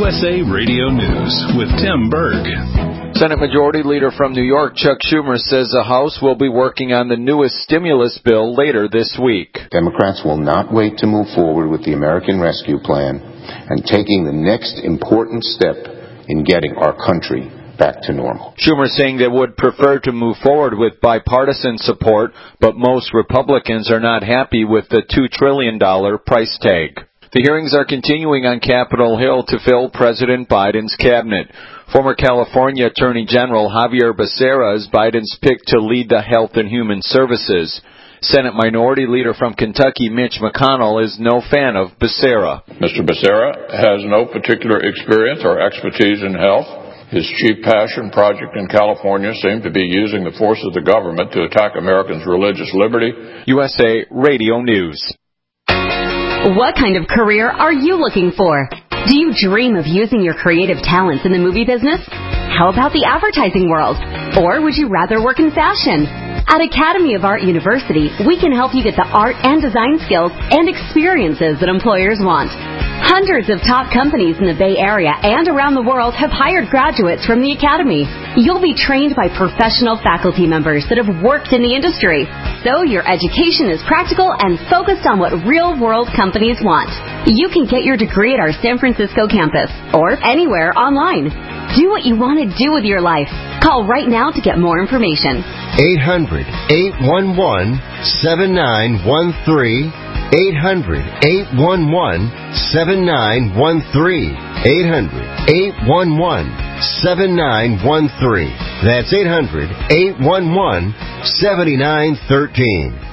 USA Radio News with Tim Berg. Senate Majority Leader from New York, Chuck Schumer, says the House will be working on the newest stimulus bill later this week. Democrats will not wait to move forward with the American Rescue Plan and taking the next important step in getting our country back to normal. Schumer saying they would prefer to move forward with bipartisan support, but most Republicans are not happy with the $2 trillion price tag. The hearings are continuing on Capitol Hill to fill President Biden's cabinet. Former California Attorney General Javier Becerra is Biden's pick to lead the Health and Human Services. Senate Minority Leader from Kentucky, Mitch McConnell, is no fan of Becerra. Mr. Becerra has no particular experience or expertise in health. His chief passion project in California seemed to be using the force of the government to attack Americans' religious liberty. USA Radio News. What kind of career are you looking for? Do you dream of using your creative talents in the movie business? How about the advertising world? Or would you rather work in fashion? At Academy of Art University, we can help you get the art and design skills and experiences that employers want. Hundreds of top companies in the Bay Area and around the world have hired graduates from the Academy. You'll be trained by professional faculty members that have worked in the industry, so your education is practical and focused on what real-world companies want. You can get your degree at our San Francisco campus or anywhere online. Do what you want to do with your life. Call right now to get more information. 800-811-7913. 800-811-7913. 800-811-7913. That's 800-811-7913.